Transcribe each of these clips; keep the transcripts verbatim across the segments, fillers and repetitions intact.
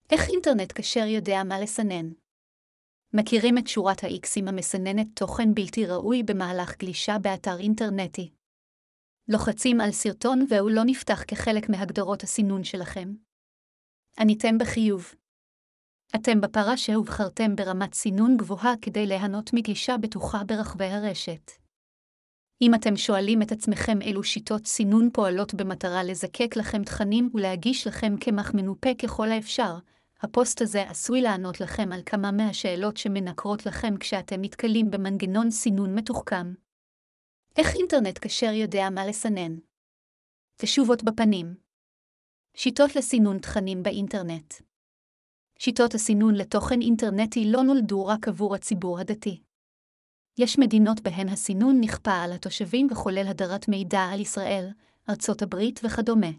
איך אינטרנט כשר יודע מה לסנן? מכירים את שורת ה-X'ים המסננת תוכן בלתי ראוי במהלך גלישה באתר אינטרנטי. לוחצים על סרטון והוא לא נפתח כחלק מהגדרות הסינון שלכם. עניתם בחיוב. אתם בפרה שהובחרתם ברמת סינון גבוהה כדי ליהנות מגלישה בטוחה ברחבי הרשת. אם אתם שואלים את עצמכם אילו שיטות סינון פועלות במטרה לזקק לכם תכנים ולהגיש לכם קמח מנופה ככל האפשר, הפוסט הזה עשוי לענות לכם על כמה מהשאלות שמנקרות לכם כשאתם מתקלים במנגנון סינון מתוחכם. איך אינטרנט כשר יודע מה לסנן? תשובות בפנים. שיטות לסינון תכנים באינטרנט. שיטות הסינון לתוכן אינטרנטי לא נולדו רק עבור הציבור הדתי. יש מדינות בהן הסינון נכפה על התושבים וכולל הדרת מידע על ישראל, ארצות הברית וכדומה.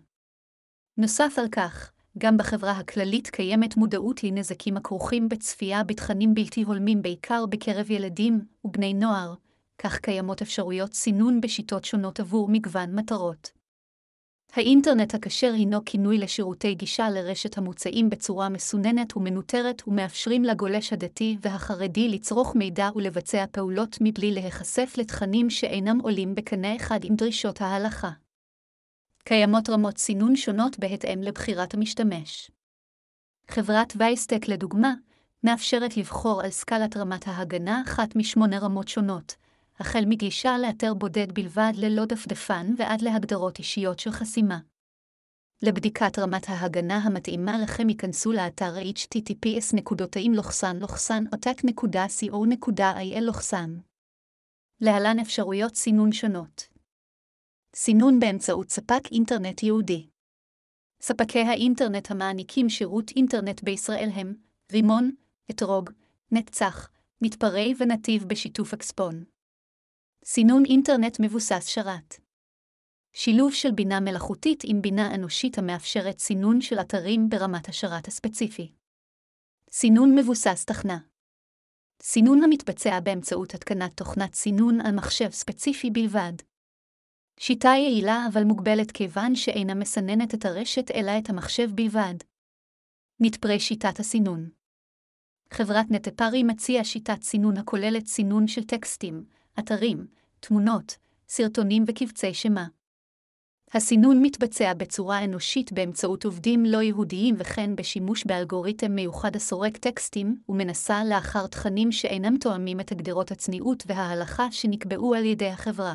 נוסף על כך, גם בחברה הכללית קיימת מודעות לנזקים הכרוכים בצפייה בתכנים בלתי הולמים בעיקר בקרב ילדים ובני נוער, כך קיימות אפשרויות סינון בשיטות שונות עבור מגוון מטרות. האינטרנט הכשר הינו כינוי לשירותי גישה לרשת המוצאים בצורה מסוננת ומנוטרת ומאפשרים לגולש הדתי והחרדי לצרוך מידע ולבצע פעולות מבלי להיחשף לתכנים שאינם עולים בקנה אחד עם דרישות ההלכה. קיימות רמות סינון שונות בהתאם לבחירת המשתמש. חברת וייסטק לדוגמה, מאפשרת לבחור על סקלת רמת ההגנה אחת משמונה רמות שונות, החל מגישה לאתר בודד בלבד ללא דפדפן ועד להגדרות אישיות של חסימה. לבדיקת רמת ההגנה המתאימה לכם ייכנסו לאתר אייץ' טי טי פי אס נקודתיים לוחסן לוחסן עותק נקודה סי או נקודה איי אל לוחסן. להלן אפשרויות סינון שונות. סינון באמצעות ספק אינטרנט ייעודי. ספקי האינטרנט המעניקים שירות אינטרנט בישראל הם רימון, אתרוג, נתצח, מתפרעי ונתיב בשיתוף אקספון. סינון אינטרנט מבוסס שרת. שילוב של בינה מלאכותית עם בינה אנושית המאפשרת סינון של אתרים ברמת השרת הספציפי. סינון מבוסס תכנה. סינון המתבצע באמצעות התקנת תוכנת סינון על מחשב ספציפי בלבד. שיטה יעילה אבל מוגבלת כיוון שאינה מסננת את הרשת אלא את המחשב בלבד. נתפרי שיטת הסינון. חברת נטפרי מציעה שיטת סינון הכוללת סינון של טקסטים, אתרים, תמונות, סרטונים וקבצי שמע. הסינון מתבצע בצורה אנושית באמצעות עובדים לא יהודיים וכן בשימוש באלגוריתם מיוחד הסורק טקסטים ומנסה לאחר תכנים שאינם תואמים את הגדרות הצניעות וההלכה שנקבעו על ידי החברה.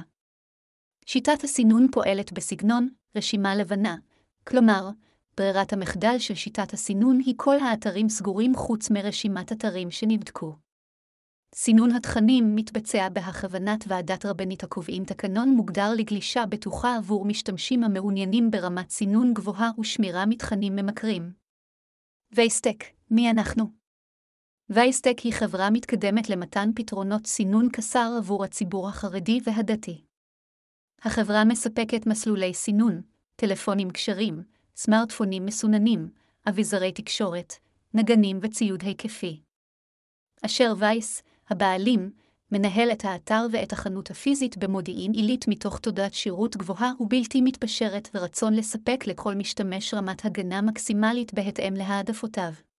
שיטת הסינון פועלת בסגנון רשימה לבנה, כלומר, ברירת המחדל של שיטת הסינון היא כל האתרים סגורים חוץ מרשימת אתרים שנבדקו. סינון התכנים מתבצע בהכוונת ועדת רבנית הקובעים תקנון מוגדר לגלישה בטוחה עבור משתמשים המעוניינים ברמת סינון גבוהה ושמירה מתכנים ממכרים. וייסטק, מי אנחנו? וייסטק היא חברה מתקדמת למתן פתרונות סינון קצר עבור הציבור החרדי והדתי. החברה מספקת מסלולי סינון, טלפונים כשרים, סמארטפונים מסוננים, אביזרי תקשורת, נגנים וציוד היקפי. אשר וייס, הבעלים, מנהל את האתר ואת החנות הפיזית במודיעין עילית מתוך תודעת שירות גבוהה ובלתי מתפשרת ורצון לספק לכל משתמש רמת הגנה מקסימלית בהתאם להעדפותיו.